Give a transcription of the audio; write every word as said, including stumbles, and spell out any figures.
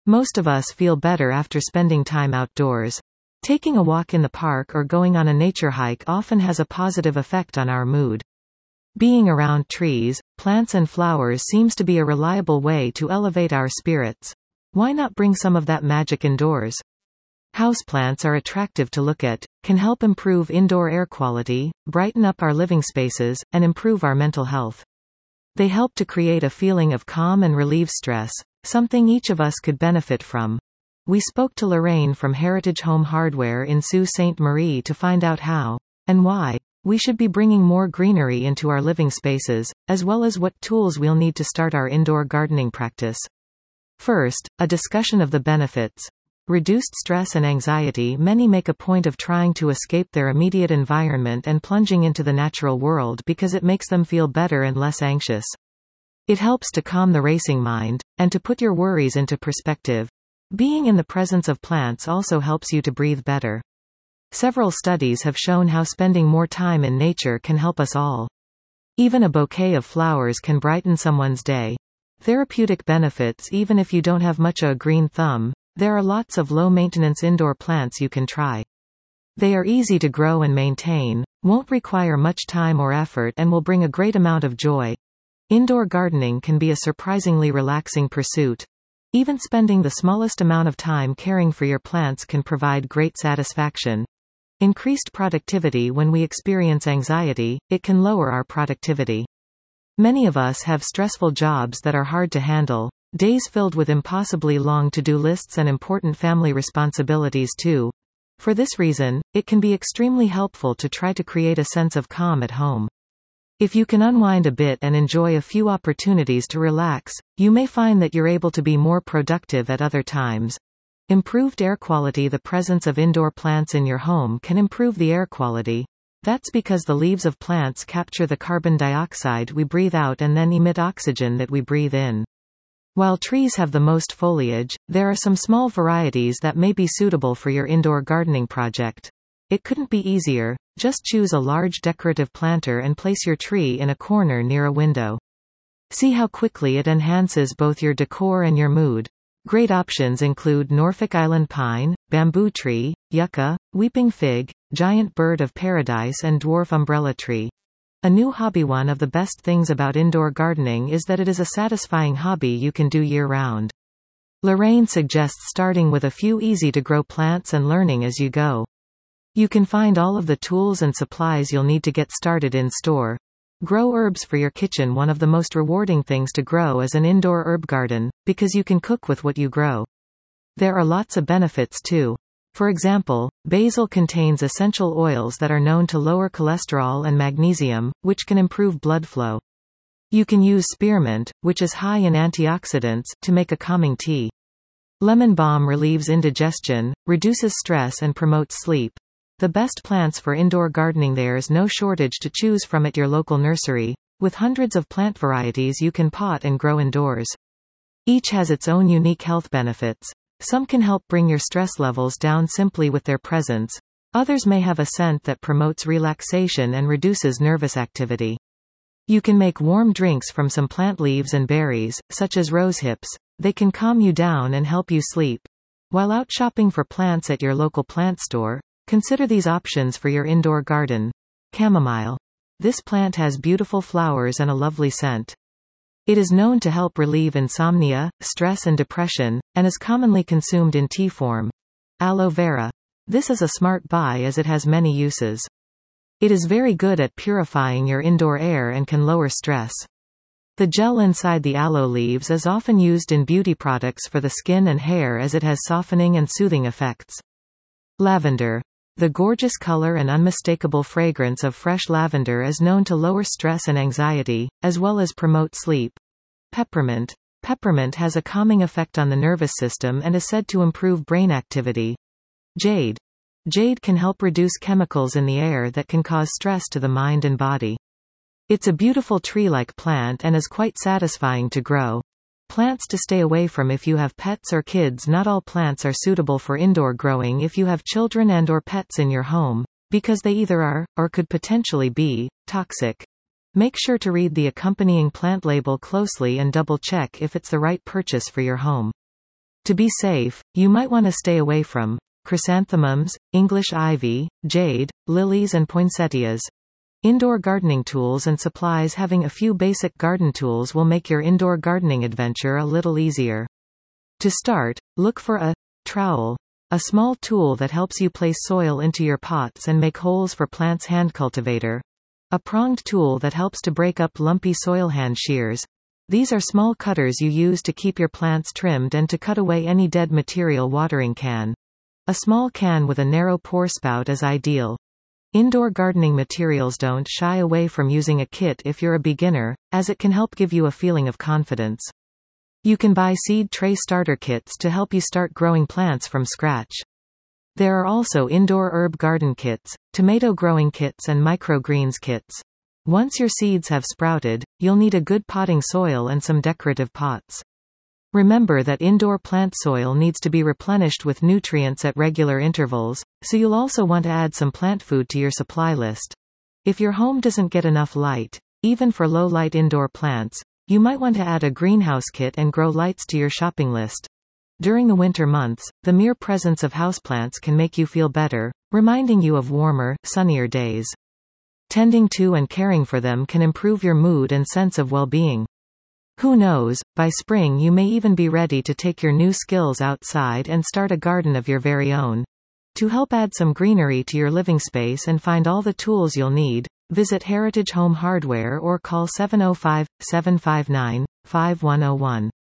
Most of us feel better after spending time outdoors. Taking a walk in the park or going on a nature hike often has a positive effect on our mood. Being around trees, plants and flowers seems to be a reliable way to elevate our spirits. Why not bring some of that magic indoors? Houseplants are attractive to look at, can help improve indoor air quality, brighten up our living spaces, and improve our mental health. They help to create a feeling of calm and relieve stress, something each of us could benefit from. We spoke to Lorraine from Heritage Home Hardware in Sault Ste. Marie to find out how, and why, we should be bringing more greenery into our living spaces, as well as what tools we'll need to start our indoor gardening practice. First, a discussion of the benefits. Reduced stress and anxiety. Many make a point of trying to escape their immediate environment and plunging into the natural world because it makes them feel better and less anxious. It helps to calm the racing mind, and to put your worries into perspective. Being in the presence of plants also helps you to breathe better. Several studies have shown how spending more time in nature can help us all. Even a bouquet of flowers can brighten someone's day. Therapeutic benefits. Even if you don't have much of a green thumb, there are lots of low-maintenance indoor plants you can try. They are easy to grow and maintain, won't require much time or effort, and will bring a great amount of joy. Indoor gardening can be a surprisingly relaxing pursuit. Even spending the smallest amount of time caring for your plants can provide great satisfaction. Increased productivity. When we experience anxiety, it can lower our productivity. Many of us have stressful jobs that are hard to handle, days filled with impossibly long to-do lists and important family responsibilities too. For this reason, it can be extremely helpful to try to create a sense of calm at home. If you can unwind a bit and enjoy a few opportunities to relax, you may find that you're able to be more productive at other times. Improved air quality. The presence of indoor plants in your home can improve the air quality. That's because the leaves of plants capture the carbon dioxide we breathe out and then emit oxygen that we breathe in. While trees have the most foliage, there are some small varieties that may be suitable for your indoor gardening project. It couldn't be easier. Just choose a large decorative planter and place your tree in a corner near a window. See how quickly it enhances both your decor and your mood. Great options include Norfolk Island pine, bamboo tree, yucca, weeping fig, giant bird of paradise and dwarf umbrella tree. A new hobby. One of the best things about indoor gardening is that it is a satisfying hobby you can do year-round. Lorraine suggests starting with a few easy-to-grow plants and learning as you go. You can find all of the tools and supplies you'll need to get started in store. Grow herbs for your kitchen. One of the most rewarding things to grow is an indoor herb garden, because you can cook with what you grow. There are lots of benefits too. For example, basil contains essential oils that are known to lower cholesterol and magnesium, which can improve blood flow. You can use spearmint, which is high in antioxidants, to make a calming tea. Lemon balm relieves indigestion, reduces stress and promotes sleep. The best plants for indoor gardening. There's no shortage to choose from at your local nursery, with hundreds of plant varieties you can pot and grow indoors. Each has its own unique health benefits. Some can help bring your stress levels down simply with their presence. Others may have a scent that promotes relaxation and reduces nervous activity. You can make warm drinks from some plant leaves and berries, such as rosehips. They can calm you down and help you sleep. While out shopping for plants at your local plant store, consider these options for your indoor garden. Chamomile. This plant has beautiful flowers and a lovely scent. It is known to help relieve insomnia, stress and depression, and is commonly consumed in tea form. Aloe vera. This is a smart buy as it has many uses. It is very good at purifying your indoor air and can lower stress. The gel inside the aloe leaves is often used in beauty products for the skin and hair as it has softening and soothing effects. Lavender. The gorgeous color and unmistakable fragrance of fresh lavender is known to lower stress and anxiety, as well as promote sleep. Peppermint. Peppermint has a calming effect on the nervous system and is said to improve brain activity. Jade. Jade can help reduce chemicals in the air that can cause stress to the mind and body. It's a beautiful tree-like plant and is quite satisfying to grow. Plants to stay away from if you have pets or kids. Not all plants are suitable for indoor growing if you have children and or pets in your home, because they either are, or could potentially be, toxic. Make sure to read the accompanying plant label closely and double-check if it's the right purchase for your home. To be safe, you might want to stay away from chrysanthemums, English ivy, jade, lilies and poinsettias. Indoor gardening tools and supplies. Having a few basic garden tools will make your indoor gardening adventure a little easier. To start, look for a trowel, a small tool that helps you place soil into your pots and make holes for plants. Hand cultivator, a pronged tool that helps to break up lumpy soil. Hand shears, these are small cutters you use to keep your plants trimmed and to cut away any dead material. Watering can, a small can with a narrow pour spout is ideal. Indoor gardening materials. Don't shy away from using a kit if you're a beginner, as it can help give you a feeling of confidence. You can buy seed tray starter kits to help you start growing plants from scratch. There are also indoor herb garden kits, tomato growing kits and microgreens kits. Once your seeds have sprouted, you'll need a good potting soil and some decorative pots. Remember that indoor plant soil needs to be replenished with nutrients at regular intervals, so you'll also want to add some plant food to your supply list. If your home doesn't get enough light, even for low-light indoor plants, you might want to add a greenhouse kit and grow lights to your shopping list. During the winter months, the mere presence of houseplants can make you feel better, reminding you of warmer, sunnier days. Tending to and caring for them can improve your mood and sense of well-being. Who knows, by spring you may even be ready to take your new skills outside and start a garden of your very own. To help add some greenery to your living space and find all the tools you'll need, visit Heritage Home Hardware or call seven oh five, seven five nine, five one oh one.